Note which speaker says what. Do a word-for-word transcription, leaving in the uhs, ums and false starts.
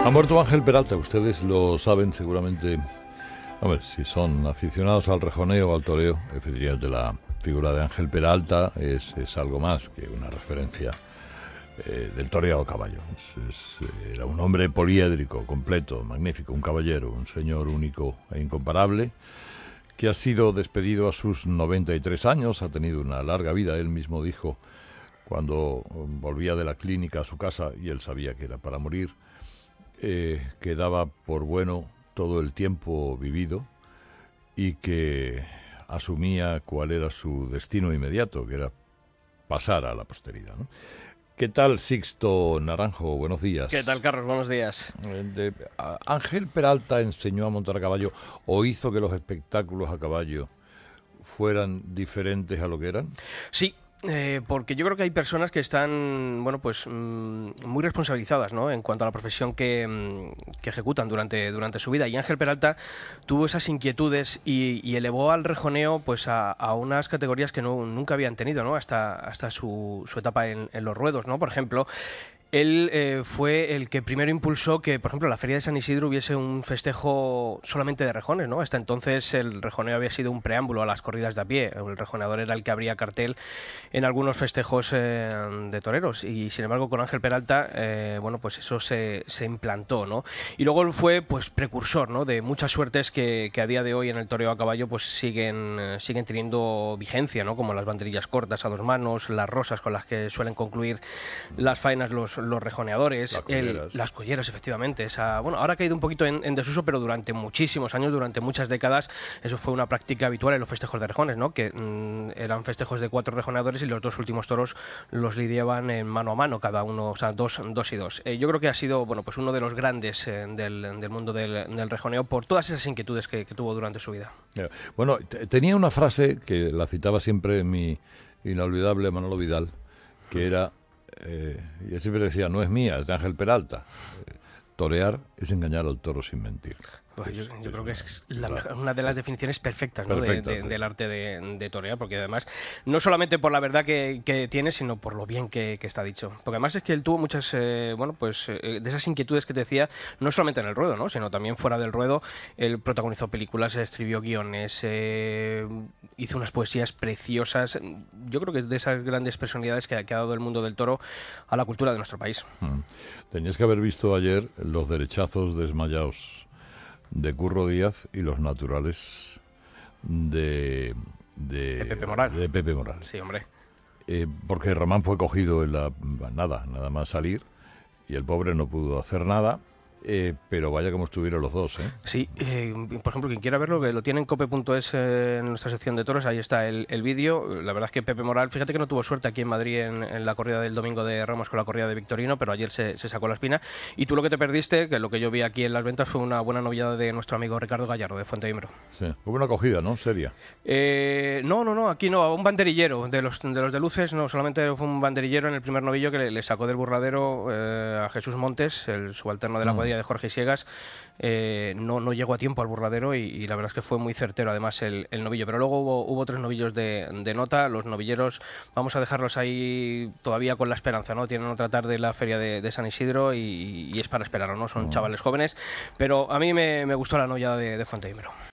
Speaker 1: Ha muerto Ángel Peralta, ustedes lo saben seguramente. Hombre, si son aficionados al rejoneo o al toreo, efectivamente la figura de Ángel Peralta es, es algo más que una referencia eh, del toreado a caballo. Es, es, era un hombre poliédrico, completo, magnífico, un caballero, un señor único e incomparable, que ha sido despedido a sus noventa y tres años, ha tenido una larga vida. Él mismo dijo, cuando volvía de la clínica a su casa, y él sabía que era para morir, eh, que daba por bueno todo el tiempo vivido y que asumía cuál era su destino inmediato, que era pasar a la posteridad, ¿no? ¿Qué tal, Sixto Naranjo? Buenos días.
Speaker 2: ¿Qué tal, Carlos? Buenos días.
Speaker 1: De, a, ¿Ángel Peralta enseñó a montar a caballo o hizo que los espectáculos a caballo fueran diferentes a lo que eran?
Speaker 2: Sí. Eh, porque yo creo que hay personas que están, bueno, pues mmm, muy responsabilizadas, ¿no?, en cuanto a la profesión que, mmm, que ejecutan durante, durante su vida. Y Ángel Peralta tuvo esas inquietudes y, y elevó al rejoneo pues a, a unas categorías que no, nunca habían tenido, ¿no?, hasta, hasta su, su etapa en, en los ruedos, ¿no? Por ejemplo, él eh, fue el que primero impulsó que, por ejemplo, en la Feria de San Isidro hubiese un festejo solamente de rejones, ¿no? Hasta entonces el rejoneo había sido un preámbulo a las corridas de a pie. El rejoneador era el que abría cartel en algunos festejos eh, de toreros. Y, sin embargo, con Ángel Peralta, eh, bueno, pues eso se, se implantó, ¿no? Y luego él fue, pues, precursor, ¿no?, de muchas suertes que, que a día de hoy en el toreo a caballo, pues, siguen, eh, siguen teniendo vigencia, ¿no? Como las banderillas cortas a dos manos, las rosas con las que suelen concluir las faenas los los rejoneadores,
Speaker 1: las colleras,
Speaker 2: el, las colleras efectivamente. Esa, bueno, ahora ha caído un poquito en, en desuso, pero durante muchísimos años, durante muchas décadas, eso fue una práctica habitual en los festejos de rejones, ¿no?, que mmm, eran festejos de cuatro rejoneadores y los dos últimos toros los lidiaban en mano a mano, cada uno, o sea, dos, dos y dos. Eh, yo creo que ha sido, bueno, pues uno de los grandes eh, del, del mundo del, del rejoneo por todas esas inquietudes que, que tuvo durante su vida.
Speaker 1: Bueno, tenía una frase que la citaba siempre mi inolvidable Manolo Vidal, que era, Eh, y él siempre decía, no es mía, es de Ángel Peralta. Eh, torear es engañar al toro sin mentir.
Speaker 2: Pues yo, yo creo que es la mejor, una de las definiciones perfectas, ¿no?,
Speaker 1: Perfecta,
Speaker 2: de, de,
Speaker 1: sí.
Speaker 2: del arte de, de torear, porque además, no solamente por la verdad que, que tiene, sino por lo bien que, que está dicho. Porque además es que él tuvo muchas, eh, bueno, pues eh, de esas inquietudes que te decía, no solamente en el ruedo, ¿no?, sino también fuera del ruedo. Él protagonizó películas, escribió guiones, eh, hizo unas poesías preciosas. Yo creo que es de esas grandes personalidades que, que ha dado el mundo del toro a la cultura de nuestro país.
Speaker 1: Mm. Tenías que haber visto ayer los derechazos desmayados de Curro Díaz y los naturales de, de,
Speaker 2: de Pepe Moral.
Speaker 1: De Pepe Moral.
Speaker 2: Sí, hombre.
Speaker 1: Eh, porque Román fue cogido en la nada, nada más salir, y el pobre no pudo hacer nada. Eh, pero vaya como estuvieron los dos, ¿eh?
Speaker 2: Sí, eh, por ejemplo, quien quiera verlo, que lo tiene en cope punto es eh, en nuestra sección de toros, ahí está el, el vídeo. La verdad es que Pepe Moral, fíjate que no tuvo suerte aquí en Madrid en, en la corrida del domingo de Ramos con la corrida de Victorino, pero ayer se, se sacó la espina. Y tú lo que te perdiste, que lo que yo vi aquí en las ventas, fue una buena novillada de nuestro amigo Ricardo Gallardo, de Fuente Imbro.
Speaker 1: Sí, hubo una acogida, ¿no? Seria.
Speaker 2: Eh, no, no, no, aquí no, un banderillero de los de los de luces, no, solamente fue un banderillero en el primer novillo que le, le sacó del burladero eh, a Jesús Montes, el subalterno de la cuadrilla de Jorge Siegas. Eh, no, no llegó a tiempo al burladero y, y la verdad es que fue muy certero además el, el novillo, pero luego hubo, hubo tres novillos de, de nota. Los novilleros vamos a dejarlos ahí todavía con la esperanza, ¿no? Tienen otra tarde la feria de, de San Isidro y, y es para esperarlo, ¿no? Son chavales jóvenes, pero a mí me, me gustó la novillada de, de Fuente Imbro.